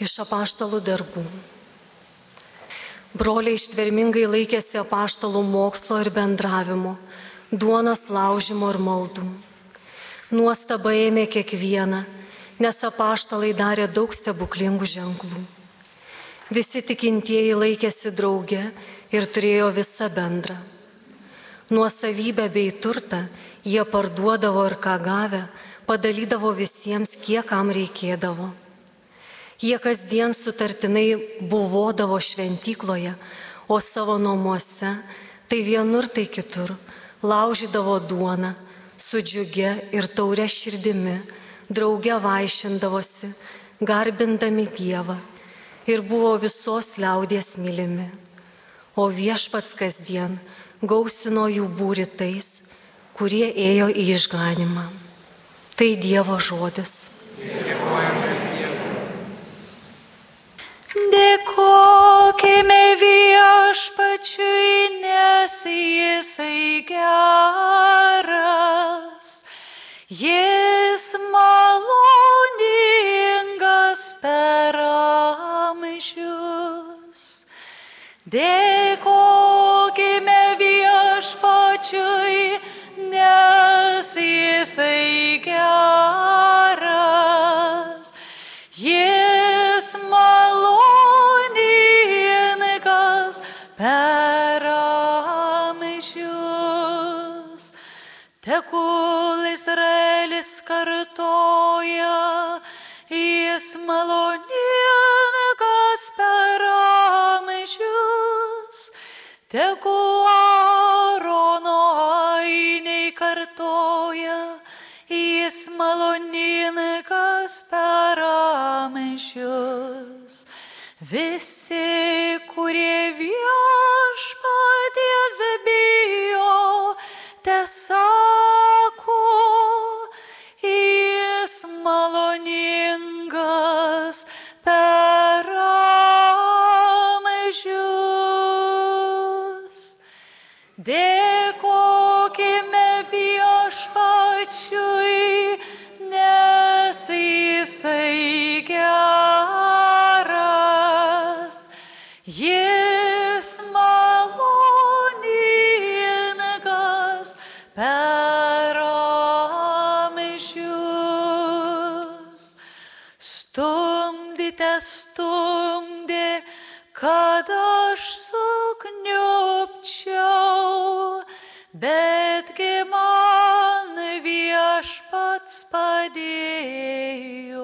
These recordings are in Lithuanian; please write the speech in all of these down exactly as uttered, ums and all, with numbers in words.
Iš apaštalų darbų. Broliai ištvermingai laikėsi apaštalų mokslo ir bendravimo, duonos laužimo ir maldų. Nuostaba ėmė kiekvieną, nes apaštalai darė daug stebuklingų ženklų. Visi tikintieji laikėsi drauge ir turėjo visą bendrą. Nuosavybę bei turtą jie parduodavo ir ką gavę, padalydavo visiems, kiek kam reikėdavo. Jie kasdien sutartinai buvodavo šventykloje, o savo namuose, tai vienur, tai kitur, laužydavo duoną, su džiugia ir tauria širdimi, drauge vaišindavosi, garbindami Dievą ir buvo visos liaudies mylimi. O Viešpats kasdien gausino jų būrį tais, kurie ėjo į išganimą. Tai Dievo žodis. Dėkojame Dievui. Dėkokime Viešpačiui, nes Jisai geras, Jis maloningas per amžius. Dėkokime Viešpačiui, nes Jisai geras, Jis maloningas per amžius. Tegul Izraelis kartoja, Jis maloningas per amžius. Tegul Aarono ainiai kartoja, Jis maloningas per amžius. Visi, kurie Viešpaties bijo, tesako, Jis maloningas per amžius. Dėkokime Viešpačiui, nes Jisai geras, Jis maloningas per amžius. Stumdite, stumdė, kad aš sukniupčiau, betgi man Viešpats padėjo.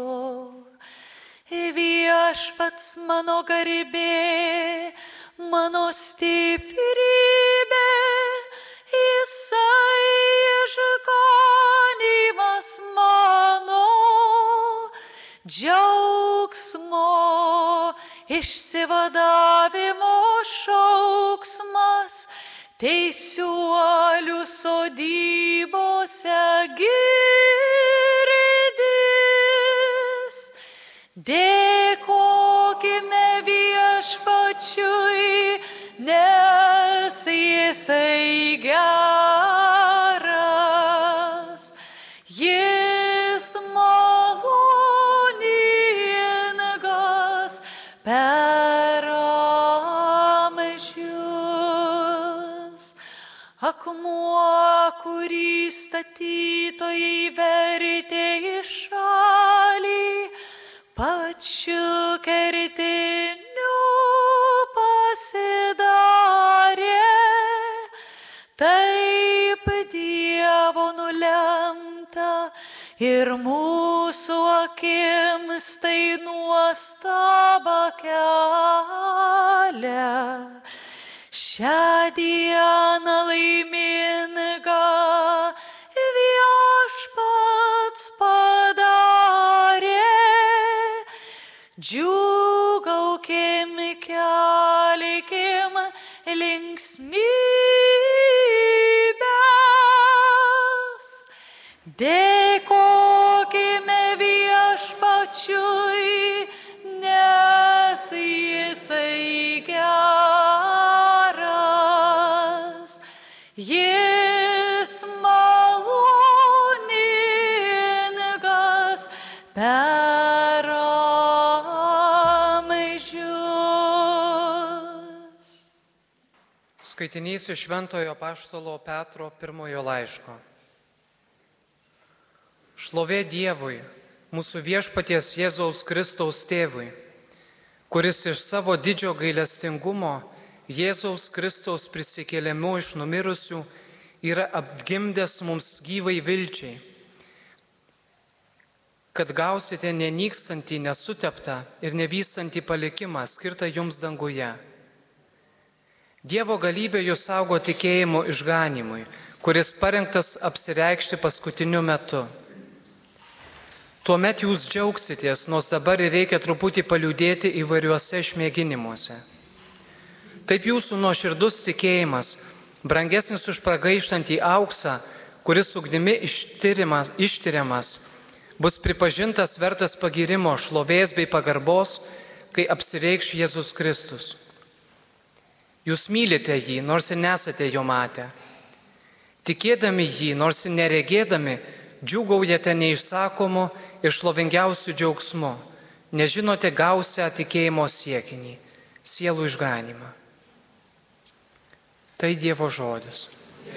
Viešpats mano garbė, mano stiprybė, Jisai išganymas mano, džiaugsmo išsivadavimo šauksmas, teisiuolių sodybose girdis. Dėkokime Viešpačiui, nes Jisai geras, Jis maloningas per amžius. Akmuo, kurį statytojai vertė į šalį, pačiu kertiniu pasidarė. Taip Dievo nulemta ir mūsų akims tai nuostabą kelia. Šią dieną laimingą Viešpats padarė. Džiūgaukim, kelkim linksmybes. Dėkokime Viešpačiui, nes Jisai geras, Jis maloningas per amžius. Skaitinys iš Šventojo Apaštalo Petro pirmojo laiško. Šlovė Dievui, mūsų viešpaties Jėzaus Kristaus tėvui, kuris iš savo didžio gailestingumo Jėzaus Kristaus prisikėlimu iš numirusių yra apgimdęs mums gyvai vilčiai, kad gausite nenykstantį, nesuteptą ir nevystantį palikimą skirtą jums danguje. Dievo galybė jūs saugo tikėjimo išganimui, kuris parengtas apsireikšti paskutiniu metu. Tuomet jūs džiaugsitės, nors dabar reikia truputį paliūdėti įvairiuose išmėginimuose. Taip jūsų nuoširdus tikėjimas, brangesnis už pragaištantį auksą, kuris ugdimi ištiriamas, ištiriamas, bus pripažintas vertas pagyrimo, šlovės bei pagarbos, kai apsireikš Jėzus Kristus. Jūs mylite jį, nors ir nesate jo matę. Tikėdami jį, nors ir neregėdami, džiūgaujate neišsakomu ir šlovingiausiu džiaugsmu, nes žinote gausią tikėjimo siekinį, sielų išganimą. Tai Dievo žodis.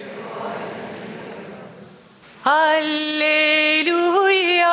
Alleluja,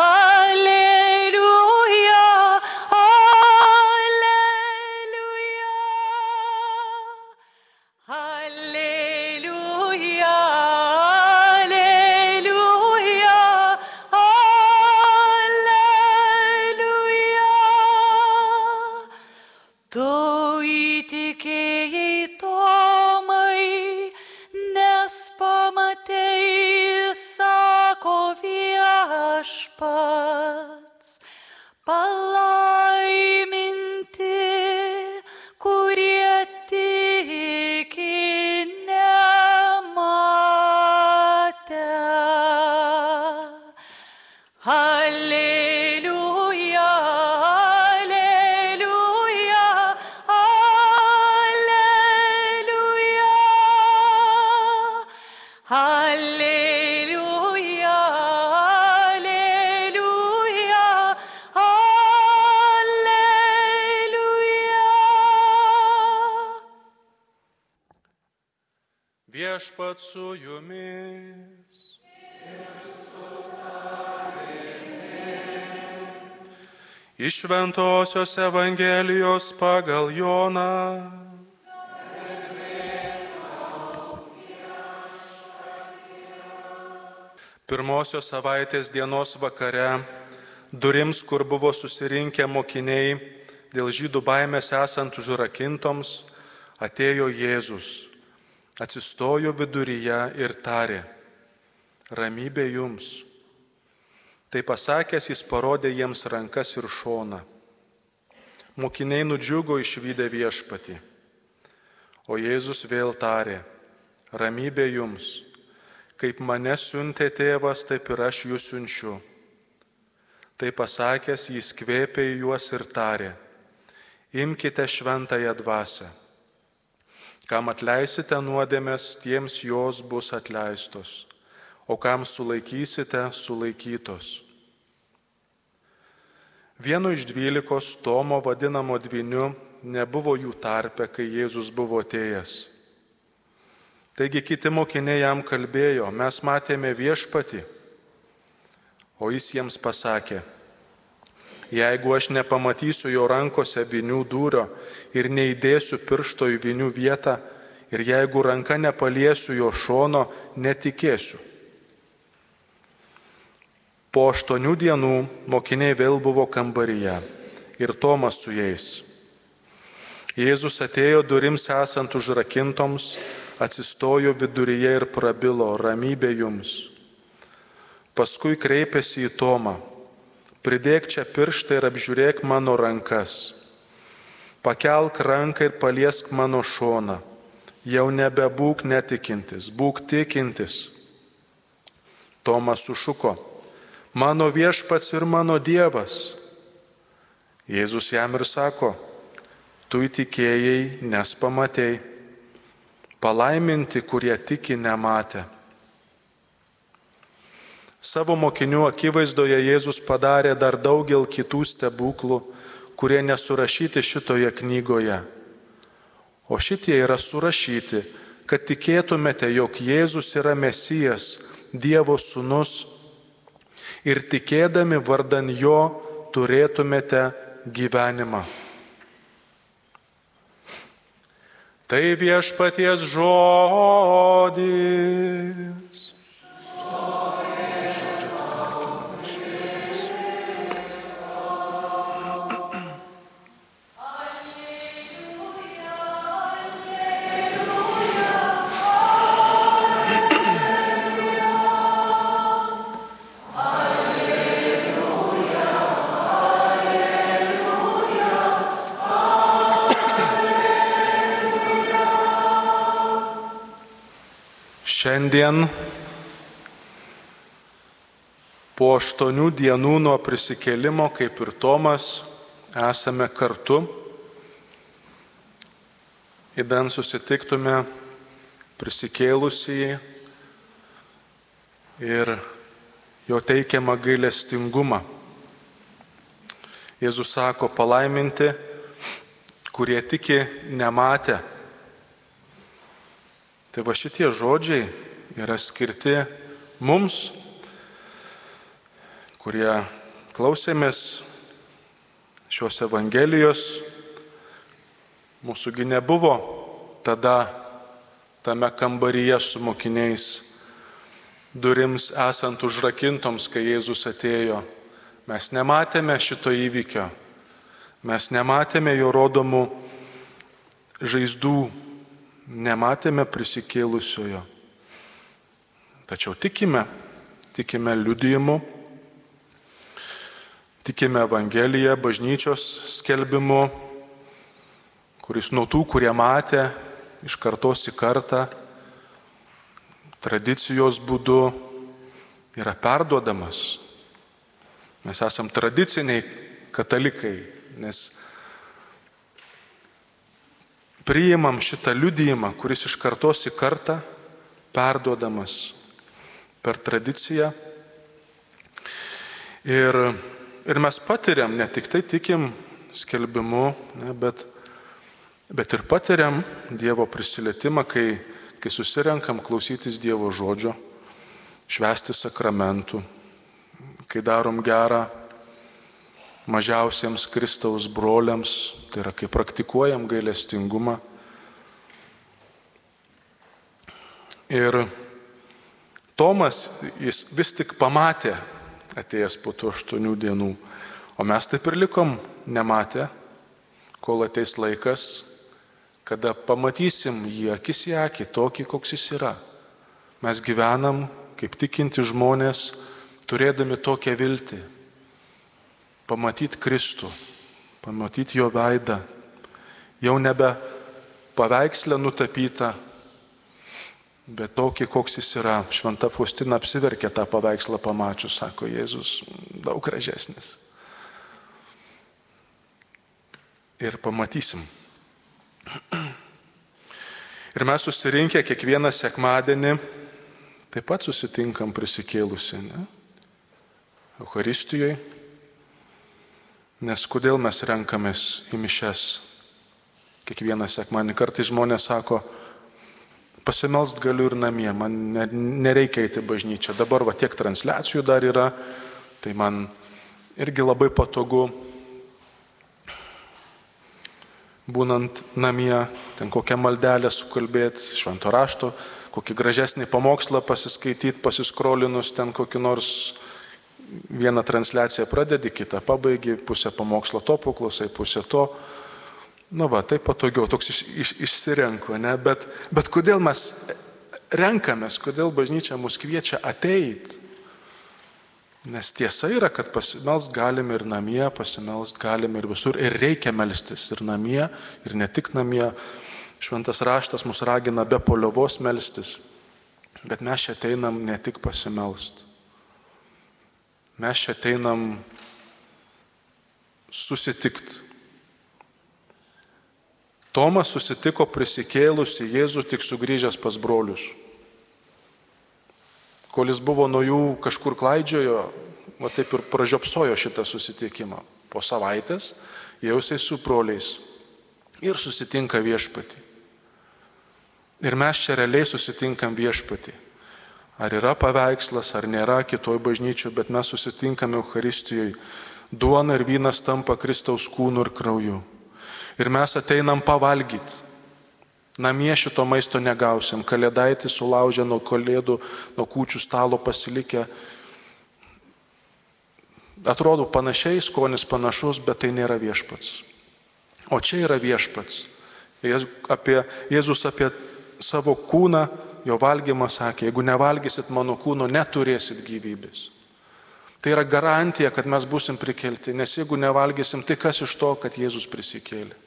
viešpats, palaiminti, kurie tiki nematę. Alleluja, alleluja, alleluja, alleluja. Viešpats su jumis. Iš Šventosios Evangelijos pagal Joną. Pirmosios savaitės dienos vakare, durims, kur buvo susirinkę mokiniai, dėl žydų baimės esant užrakintoms, atėjo Jėzus. Atsistojo viduryje ir tarė: ramybė jums. Tai pasakęs, jis parodė jiems rankas ir šoną. Mokiniai nudžiugo išvydę viešpatį. O Jėzus vėl tarė: ramybė jums. Kaip mane siuntė tėvas, taip ir aš jūs siunčiu. Tai pasakęs, jis kvėpė į juos ir tarė: imkite šventąją dvasią. Kam atleisite nuodėmes, tiems jos bus atleistos, o kam sulaikysite, sulaikytos. Vienu iš dvylikos, Tomo vadinamo dvyniu, nebuvo jų tarpe, kai Jėzus buvo atėjęs. Taigi kiti mokiniai jam kalbėjo: mes matėme viešpatį. O jis jiems pasakė: jeigu aš nepamatysiu jo rankose vynių dūrio ir neįdėsiu piršto į vynių vietą, ir jeigu ranka nepaliesiu jo šono, netikėsiu. Po aštuonių dienų mokiniai vėl buvo kambaryje ir Tomas su jais. Jėzus atėjo durims esant užrakintoms, atsistojo viduryje ir prabilo: ramybė jums. Paskui kreipėsi į Tomą: pridėk čia pirštą ir apžiūrėk mano rankas. Pakelk ranką ir paliesk mano šoną. Jau nebebūk netikintis, būk tikintis. Tomas sušuko: mano viešpats ir mano Dievas. Jėzus jam ir sako: tu įtikėjai, nes pamatei. Palaiminti, kurie tiki nematę. Savo mokinių akivaizdoje Jėzus padarė dar daugel kitų stebuklų, kurie nesurašyti šitoje knygoje. O šitie yra surašyti, kad tikėtumėte, jog Jėzus yra Mesijas, Dievo sūnus, ir tikėdami vardan jo turėtumėte gyvenimą. Tai viešpaties žodis. Šiandien po aštuonių dienų nuo prisikėlimo, kaip ir Tomas, esame kartu, įdant susitiktume prisikėlusįjį ir jo teikiamą gailestingumą. Jėzus sako, palaiminti, kurie tiki nematę. Tai va šitie žodžiai yra skirti mums, kurie klausėmės šios Evangelijos. Mūsųgi nebuvo tada tame kambaryje su mokiniais, durims esant užrakintoms, kai Jėzus atėjo. Mes nematėme šito įvykio, mes nematėme jo rodomų žaizdų, nematėme prisikėlusiojo. Tačiau tikime, tikime liudijimu, tikime Evangeliją, bažnyčios skelbimu, kuris nuo tų, kurie matė iš kartos į kartą, tradicijos būdu yra perduodamas. Mes esam tradiciniai katalikai, nes priimam šitą liudijimą, kuris iš kartos į kartą perduodamas per tradiciją. Ir, ir mes patiriam, ne tik tai tikim skelbimu, ne, bet, bet ir patiriam Dievo prisilietimą, kai, kai susirenkam klausytis Dievo žodžio, švęsti sakramentų, kai darom gerą mažiausiems Kristaus broliams, tai yra, kai praktikuojam gailestingumą. Ir Tomas, jis vis tik pamatė, atėjęs po tų aštuonių dienų, o mes taip ir likom nematę, kol ateis laikas, kada pamatysim jį akis į akį, tokį, koks jis yra. Mes gyvenam kaip tikinti žmonės, turėdami tokią viltį. Pamatyti Kristų, pamatyti jo veidą, jau nebe paveikslę nutapytą, bet tokį, koks jis yra. Šventa Faustina apsiverkė tą paveikslą pamačius, sako, Jėzus daug gražesnis. Ir pamatysim. Ir mes susirinkę kiekvieną sekmadienį taip pat susitinkam prisikėlusi, ne? Eucharistijoje. Nes kodėl mes renkamės į mišes kiekvieną sekmadienį? Kartais žmonės sako, pasimelst galiu ir namie, man nereikia eiti bažnyčią. Dabar va tiek transliacijų dar yra, tai man irgi labai patogu, būnant namie, ten kokią maldelę sukalbėti, švento rašto, kokį gražesnį pamokslą pasiskaityti, pasiskrolinus ten kokį nors vieną transliaciją pradedi, kitą pabaigi, pusę pamokslo to paklausai, pusę to. Na va, tai patogiau, toks iš, iš, išsirenku, ne? Bet, bet kodėl mes renkamės, kodėl bažnyčia mus kviečia ateiti? Nes tiesa yra, kad pasimelst galim ir namie, pasimelst galim ir visur, ir reikia melstis ir namie, ir ne tik namie. Šventas raštas mus ragina be paliovos melstis, bet mes čia ateinam ne tik pasimelst. Mes čia ateinam susitikti. Tomas susitiko prisikėlusi Jėzų tik sugrįžęs pas brolius. Kol jis buvo nuo jų kažkur klaidžiojo, va taip ir pražiopsojo šitą susitikimą. Po savaitės jau jisai su broliais ir susitinka viešpatį. Ir mes čia realiai susitinkam viešpatį. Ar yra paveikslas, ar nėra kitoj bažnyčioje, bet mes susitinkame Eucharistijoje. Duona ir vynas tampa Kristaus kūnu ir krauju. Ir mes ateinam pavalgyti. Namie šito maisto negausim. Kalėdaitį sulaužę nuo kalėdų, nuo kūčių stalo pasilikę. Atrodo panašiai, skonis panašus, bet tai nėra viešpats. O čia yra viešpats. Apie, Jėzus apie savo kūną, jo valgymą sakė, jeigu nevalgysit mano kūno, neturėsit gyvybės. Tai yra garantija, kad mes būsim prikelti, nes jeigu nevalgysim, tai kas iš to, kad Jėzus prisikėlė?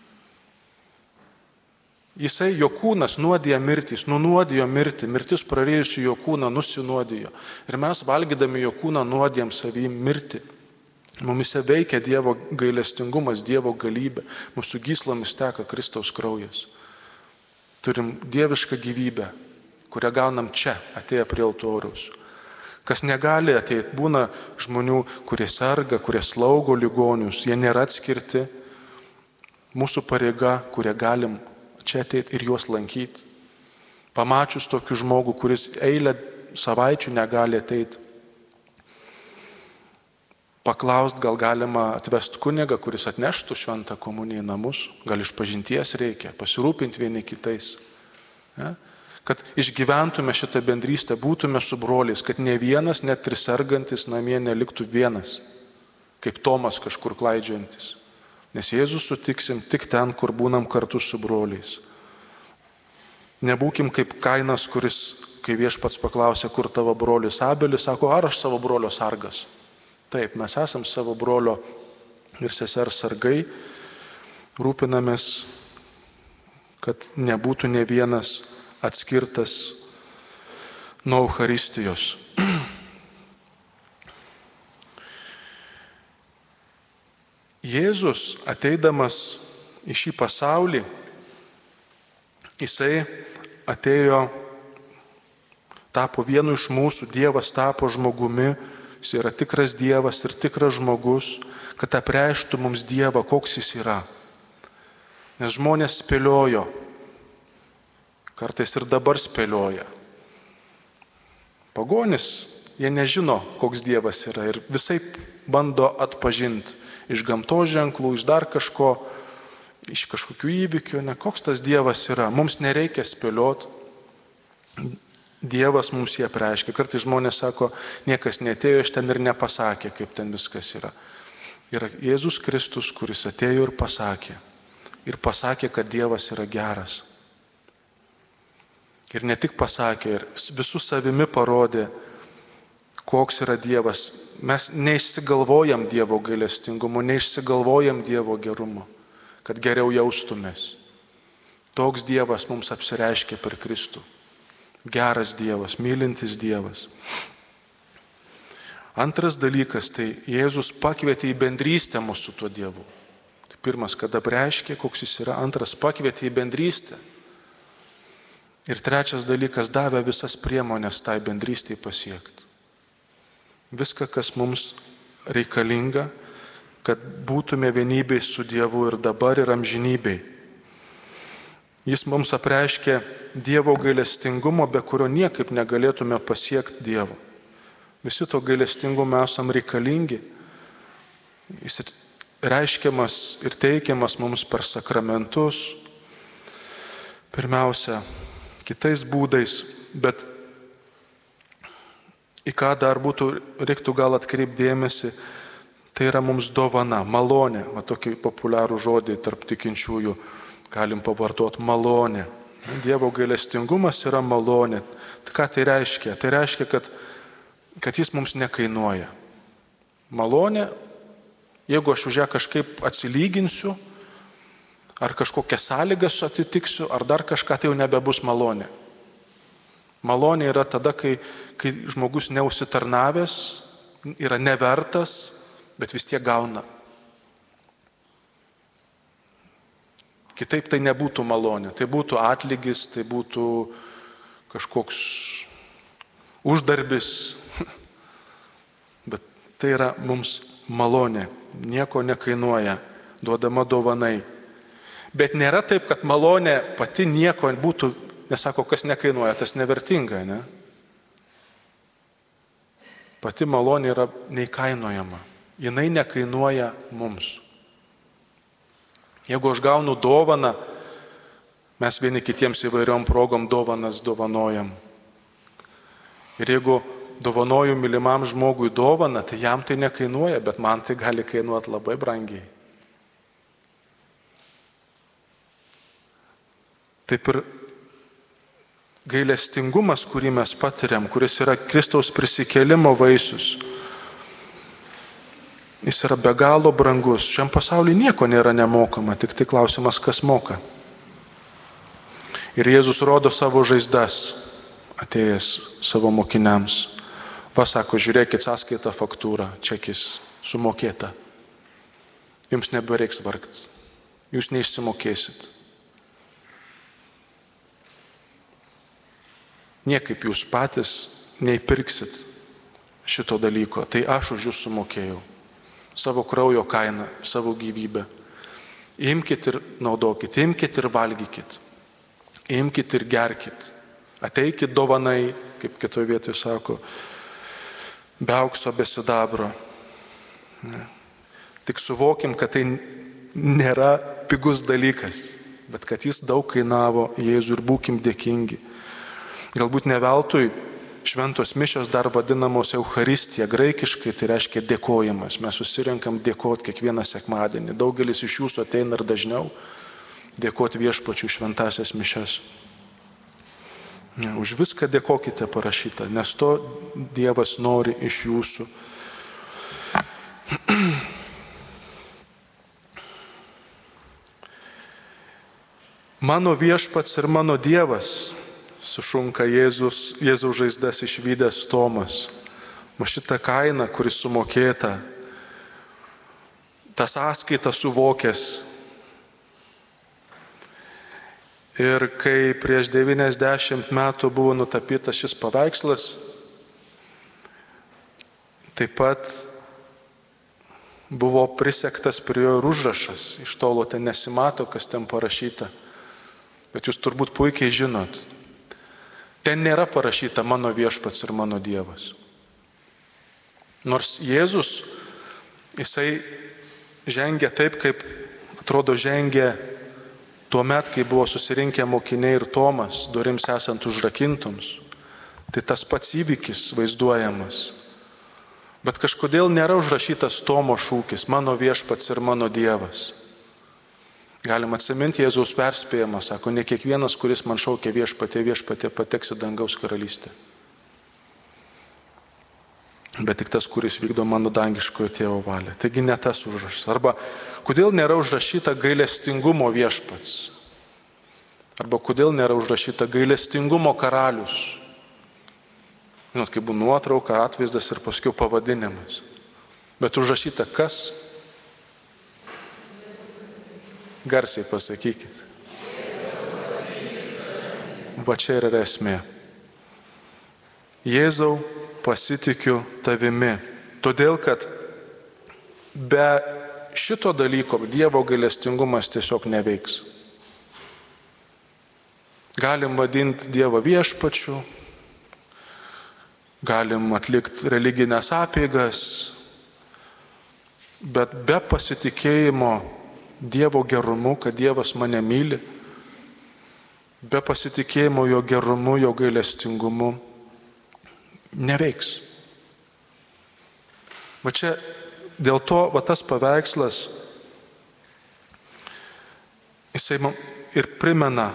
Jisai, jo kūnas nuodija mirtį, jis nunuodijo mirtį, mirtis prarėjusi jo kūną nusinuodijo. Ir mes valgydami jo kūną nuodijam savį mirtį. Mumise veikia Dievo gailestingumas, Dievo galybė, mūsų gyslomis teka Kristaus kraujas. Turim dievišką gyvybę, kurią gaunam čia, atėję prie altoriaus. Kas negali ateiti, būna žmonių, kurie serga, kurie slaugo ligonius, jie nėra atskirti. Mūsų pareiga, kurie galim čia ateiti ir juos lankyti. Pamačius tokį žmogų, kuris eilę savaičių negali ateiti, paklaust, gal galima atvesti kunigą, kuris atneštų šventą komuniją į namus, gal išpažinties reikia, pasirūpinti vieni kitais. Ja? Kad išgyventume šitą bendrystę, būtume su broliais, kad ne vienas, net ir sergantis namie neliktų vienas, kaip Tomas kažkur klaidžiojantis. Nes Jėzus sutiksim tik ten, kur būnam kartu su broliais. Nebūkim kaip Kainas, kuris, kai viešpats paklausė, kur tavo brolis Abelis, sako, ar aš savo brolio sargas. Taip, mes esam savo brolio ir sesers sargai, rūpinamės, kad nebūtų ne vienas atskirtas nuo Eucharistijos. Jėzus, ateidamas į šį pasaulį, jisai atėjo, tapo vienu iš mūsų, Dievas tapo žmogumi, jis yra tikras Dievas ir tikras žmogus, kad apreištų mums Dievą, koks jis yra. Nes žmonės spėliojo, kartais ir dabar spėlioja. Pagonis, jie nežino, koks Dievas yra ir visai bando atpažinti. Iš gamtos ženklų, iš dar kažko, iš kažkokių įvykių, ne koks tas Dievas yra. Mums nereikia spėlioti, Dievas mums jie apreiškia. Kartais žmonės sako, niekas neatėjo iš ten ir nepasakė, kaip ten viskas yra. Yra Jėzus Kristus, kuris atėjo ir pasakė. Ir pasakė, kad Dievas yra geras. Ir ne tik pasakė, ir visų savimi parodė, koks yra Dievas. Mes neišsigalvojam Dievo gailestingumo, neišsigalvojam Dievo gerumo, kad geriau jaustumės. Toks Dievas mums apsireiškė per Kristų. Geras Dievas, mylintis Dievas. Antras dalykas, tai Jėzus pakvietė į bendrystę mūsų su tuo Dievu. Tai pirmas, kad apreiškė, koks jis yra. Antras, pakvietė į bendrystę. Ir trečias dalykas, davė visas priemonės tai bendrystėje pasiekti. Viską, kas mums reikalinga, kad būtume vienybėj su Dievu ir dabar ir amžinybėj. Jis mums apreiškė Dievo gailestingumo, be kurio niekaip negalėtume pasiekti Dievo. Visi to gailestingumo esam reikalingi. Jis reiškiamas ir teikiamas mums per sakramentus, pirmiausia, kitais būdais, bet į ką dar būtų, reiktų gal atkreipdėmėsi, tai yra mums dovana, malonė. Va tokį populiarų žodį tarp tikinčiųjų galim pavartoti, malonė. Dievo gailestingumas yra malonė. Tai ką tai reiškia? Tai reiškia, kad, kad jis mums nekainuoja. Malonė, jeigu aš už ją kažkaip atsilyginsiu, ar kažkokias sąlygas atitiksiu, ar dar kažką, tai jau nebebus malonė. Malonė yra tada, kai, kai žmogus neužsitarnavęs, yra nevertas, bet vis tiek gauna. Kitaip tai nebūtų malonė, tai būtų atlygis, tai būtų kažkoks uždarbis, bet tai yra mums malonė, nieko nekainuoja, duodama dovanai. Bet nėra taip, kad malonė pati nieko būtų Nesako, kas nekainuoja, tas nevertinga, ne? Pati malonė yra neįkainojama. Jinai nekainuoja mums. Jeigu aš gaunu dovaną, mes vieni kitiems įvairiom progom dovanas dovanojam. Ir jeigu dovanoju mylimam žmogui dovaną, tai jam tai nekainuoja, bet man tai gali kainuoti labai brangiai. Taip ir gailestingumas, kurį mes patiriam, kuris yra Kristaus prisikėlimo vaisius, jis yra be galo brangus. Šiam pasaulyje nieko nėra nemokama, tik tai klausimas, kas moka. Ir Jėzus rodo savo žaizdas, atėjęs savo mokiniams. Va, sako, žiūrėkit sąskaitą, faktūrą, čekis, sumokėta. Jums nebereiks vargti, jūs neišsimokėsit. Niekaip jūs patys neįpirksit šito dalyko, tai aš už jūs sumokėjau. Savo kraujo kainą, savo gyvybę. Imkit ir naudokit, imkit ir valgykit. Imkit ir gerkit. Ateikit dovanai, kaip kitoje vietoje sako, be aukso, be sidabro. Tik suvokim, kad tai nėra pigus dalykas, bet kad jis daug kainavo Jėzui ir būkim dėkingi. Galbūt ne veltui šventos mišios dar vadinamos Eucharistija, graikiškai tai reiškia dėkojimas. Mes susirenkam dėkoti kiekvieną sekmadienį. Daugelis iš jūsų ateina ir dažniau dėkoti viešpačiui šventasias mišias. Už viską dėkokite parašyta, nes to Dievas nori iš jūsų. Mano viešpats ir mano Dievas, sušunka Jėzus, Jėzaus žaizdas išvydęs Tomas. Ma šitą kainą, kuris sumokėta, tą sąskaitą suvokęs. Ir kai prieš devyniasdešimt metų buvo nutapytas šis paveikslas, taip pat buvo prisektas prie jo ir užrašas. Iš tolo ten nesimato, kas ten parašyta. Bet jūs turbūt puikiai žinot. Ten nėra parašyta mano viešpats ir mano Dievas. Nors Jėzus, jisai žengia taip, kaip atrodo žengia tuo met, kai buvo susirinkę mokiniai ir Tomas, durims esant užrakintoms. Tai tas pats įvykis vaizduojamas. Bet kažkodėl nėra užrašytas Tomo šūkis, mano viešpats ir mano Dievas. Galima atsiminti Jėzaus perspėjimą, sako, ne kiekvienas, kuris man šaukia viešpatė, viešpatė pateks į dangaus karalystę. Bet tik tas, kuris vykdo mano dangiškojo tėvo valią. Taigi ne tas užrašas. Arba kodėl nėra užrašyta gailestingumo viešpats? Arba kodėl nėra užrašyta gailestingumo karalius? Žinot, kaip buvo nuotrauka, atvaizdas ir paskui pavadinimas. Bet užrašyta kas? Garsiai pasakykit. Va čia yra esmė. Jėzau, pasitikiu tavimi. Todėl, kad be šito dalyko Dievo gailestingumas tiesiog neveiks. Galim vadinti Dievą viešpačiu, galim atlikti religinės apeigas, bet be pasitikėjimo Dievo gerumu, kad Dievas mane myli, be pasitikėjimo jo gerumu, jo gailestingumu, neveiks. Va čia dėl to, va tas paveikslas, jisai man ir primena,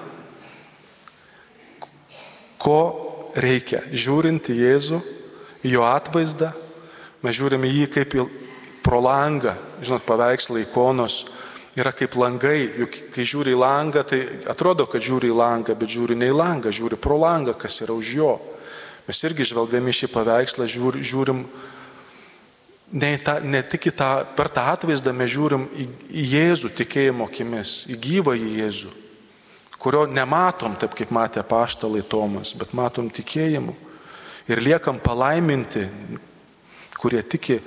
ko reikia. Žiūrint į Jėzų, į jo atvaizdą, mes žiūrime jį kaip į pro langą, žinot, paveikslai, ikonos, yra kaip langai, juk kai žiūri į langą, tai atrodo, kad žiūri į langą, bet žiūri ne į langą, žiūri pro langą, kas yra už jo. Mes irgi žvelgdami šį paveikslą žiūr, žiūrim, ne, ta, ne tik į tą, per tą atvaizdą mes žiūrim į, į Jėzų tikėjimo akimis, į gyvą į Jėzų, kurio nematom taip, kaip matė apaštalai Tomas, bet matom tikėjimu. Ir liekam palaiminti, kurie tiki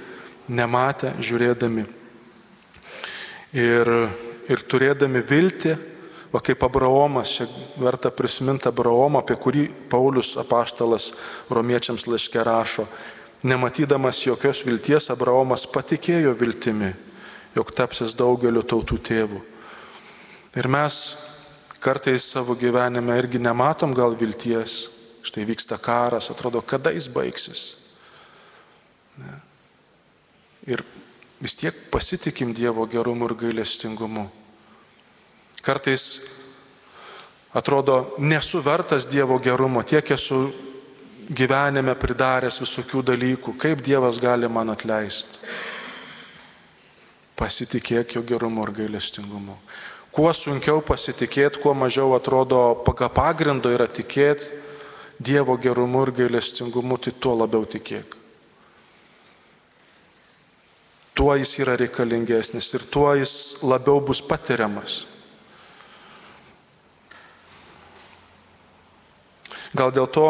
nematę, žiūrėdami. Ir, ir turėdami viltį, Va kaip Abraomas, čia verta prisiminti Abraomą, apie kurį Paulius apaštalas romiečiams laiške rašo. Nematydamas jokios vilties, Abraomas patikėjo viltimi, jog tapsis daugeliu tautų tėvų. Ir mes kartais savo gyvenime irgi nematom gal vilties. Štai vyksta karas, atrodo, kada jis baigsis. Ne. Ir vis tiek pasitikim Dievo gerumu ir gailestingumu. Kartais atrodo, nesu vertas Dievo gerumo, tiek esu gyvenime pridaręs visokių dalykų, kaip Dievas gali man atleisti. Pasitikėk jo gerumu ir gailestingumu. Kuo sunkiau pasitikėti, kuo mažiau atrodo pagal pagrindo yra tikėti Dievo gerumu ir gailestingumu, tai tuo labiau tikėk. Tuo jis yra reikalingesnis ir tuo jis labiau bus patiriamas. Gal dėl to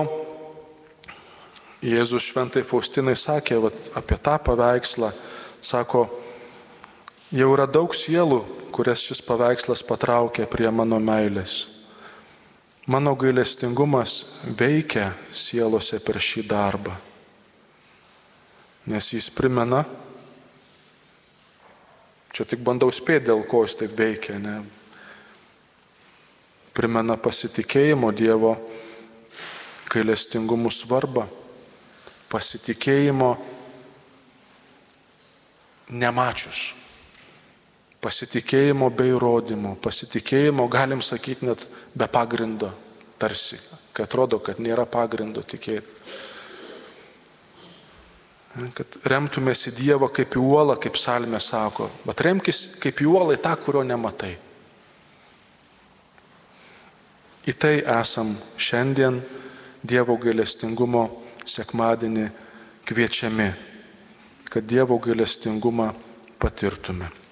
Jėzus šventai Faustinai sakė vat, apie tą paveikslą, sako, jau yra daug sielų, kurias šis paveikslas patraukė prie mano meilės. Mano gailestingumas veikia sielose per šį darbą, nes jis primena, čia tik bandau spėti, dėl ko jis taip veikia, ne? Primena pasitikėjimo Dievo gailestingumų svarbą, pasitikėjimo nemačius, pasitikėjimo be įrodymų, pasitikėjimo, galim sakyti, net be pagrindo, tarsi, kad atrodo, kad nėra pagrindo tikėti. Kad remtumės į Dievą kaip į uolą, kaip psalmė sako, bet remkis kaip į uolą į tą, kurio nematai. Į tai esam šiandien Dievo gailestingumo sekmadienį kviečiami, kad Dievo gailestingumą patirtume.